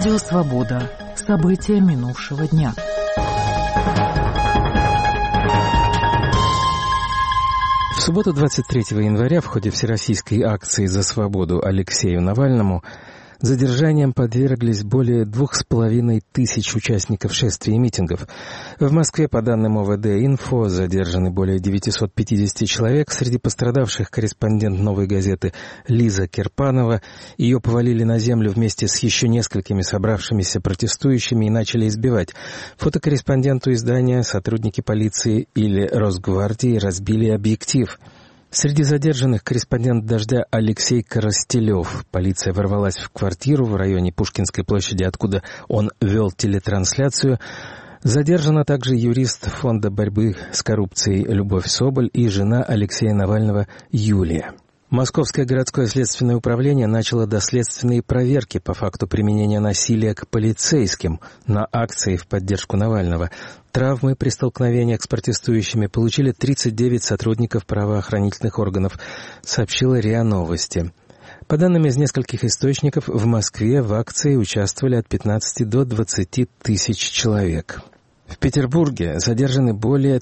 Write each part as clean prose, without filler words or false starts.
Радио «Свобода». События минувшего дня. В субботу 23 января в ходе всероссийской акции «За свободу» Алексею Навальному задержанием подверглись более 2500 участников шествий и митингов. В Москве, по данным ОВД-Инфо, задержаны более 950 человек. Среди пострадавших корреспондент «Новой газеты» Лиза Кирпанова. Ее повалили на землю вместе с еще несколькими собравшимися протестующими и начали избивать. Фотокорреспонденту издания сотрудники полиции или Росгвардии разбили объектив. Среди задержанных корреспондент «Дождя» Алексей Коростелев. Полиция ворвалась в квартиру в районе Пушкинской площади, откуда он вел телетрансляцию. Задержана также юрист Фонда борьбы с коррупцией Любовь Соболь и жена Алексея Навального Юлия. Московское городское следственное управление начало доследственные проверки по факту применения насилия к полицейским на акции в поддержку Навального. Травмы при столкновениях с протестующими получили 39 сотрудников правоохранительных органов, сообщила РИА Новости. По данным из нескольких источников, в Москве в акции участвовали от 15 до 20 тысяч человек. В Петербурге задержаны более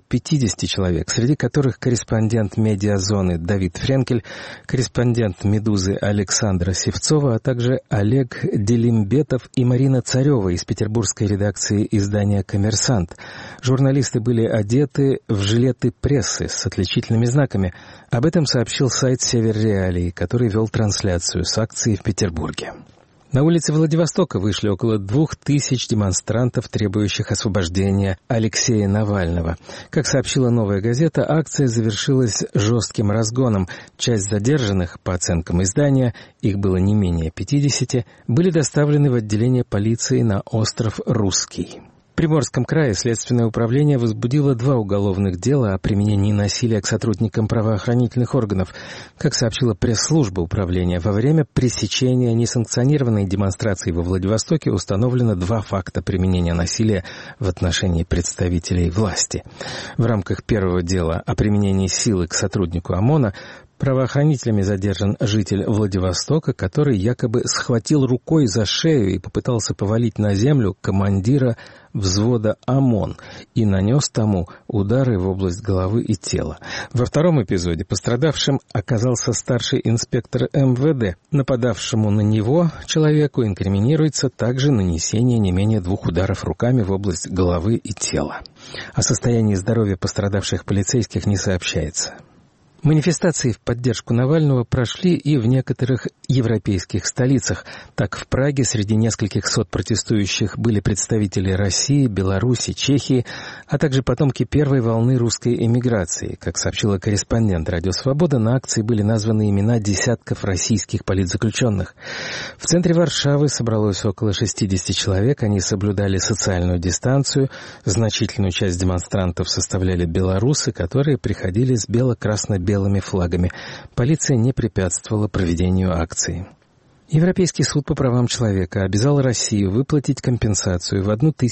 350 человек, среди которых корреспондент «Медиазоны» Давид Френкель, корреспондент «Медузы» Александра Севцова, а также Олег Делимбетов и Марина Царева из петербургской редакции издания «Коммерсант». Журналисты были одеты в жилеты прессы с отличительными знаками. Об этом сообщил сайт «Север Реалии», который вел трансляцию с акции в Петербурге. На улице Владивостока вышли около 2000 демонстрантов, требующих освобождения Алексея Навального. Как сообщила «Новая газета», акция завершилась жестким разгоном. Часть задержанных, по оценкам издания, их было не менее 50, были доставлены в отделение полиции на остров Русский. В Приморском крае Следственное управление возбудило 2 уголовных дела о применении насилия к сотрудникам правоохранительных органов. Как сообщила пресс-служба управления, во время пресечения несанкционированной демонстрации во Владивостоке установлено 2 факта применения насилия в отношении представителей власти. В рамках первого дела о применении силы к сотруднику ОМОНа правоохранителями задержан житель Владивостока, который якобы схватил рукой за шею и попытался повалить на землю командира взвода ОМОН и нанес тому удары в область головы и тела. Во втором эпизоде пострадавшим оказался старший инспектор МВД. Нападавшему на него человеку инкриминируется также нанесение не менее 2 ударов руками в область головы и тела. О состоянии здоровья пострадавших полицейских не сообщается. Манифестации в поддержку Навального прошли и в некоторых европейских столицах. Так, в Праге среди нескольких сот протестующих были представители России, Беларуси, Чехии, а также потомки первой волны русской эмиграции. Как сообщила корреспондент «Радио Свобода», на акции были названы имена десятков российских политзаключенных. В центре Варшавы собралось около 60 человек. Они соблюдали социальную дистанцию. Значительную часть демонстрантов составляли белорусы, которые приходили с бело-красно-белыми флагами. Полиция не препятствовала проведению акции. Европейский суд по правам человека обязал Россию выплатить компенсацию в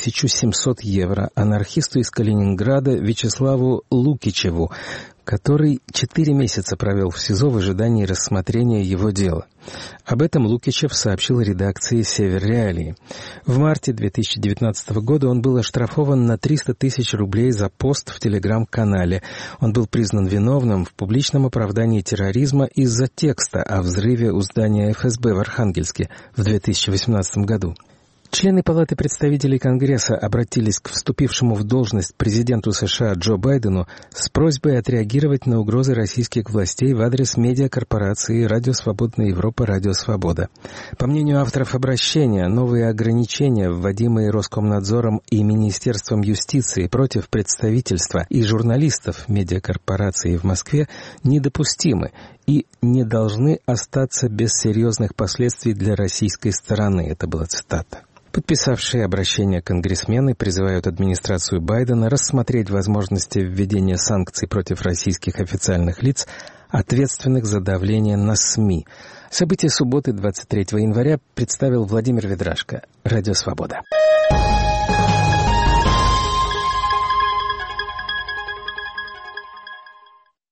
1700 евро анархисту из Калининграда Вячеславу Лукичеву, который 4 месяца провел в СИЗО в ожидании рассмотрения его дела. Об этом Лукичев сообщил редакции «Север Реалии». В марте 2019 года он был оштрафован на 300 тысяч рублей за пост в телеграм-канале. Он был признан виновным в публичном оправдании терроризма из-за текста о взрыве у здания ФСБ в Архангельске в 2018 году. Члены Палаты представителей Конгресса обратились к вступившему в должность президенту США Джо Байдену с просьбой отреагировать на угрозы российских властей в адрес медиакорпорации «Радио Свободная Европа», «Радио Свобода». По мнению авторов обращения, новые ограничения, вводимые Роскомнадзором и Министерством юстиции против представительства и журналистов медиакорпорации в Москве, недопустимы и не должны остаться без серьезных последствий для российской стороны. Это была цитата. Подписавшие обращение конгрессмены призывают администрацию Байдена рассмотреть возможности введения санкций против российских официальных лиц, ответственных за давление на СМИ. События субботы 23 января представил Владимир Ведрашко. Радио «Свобода».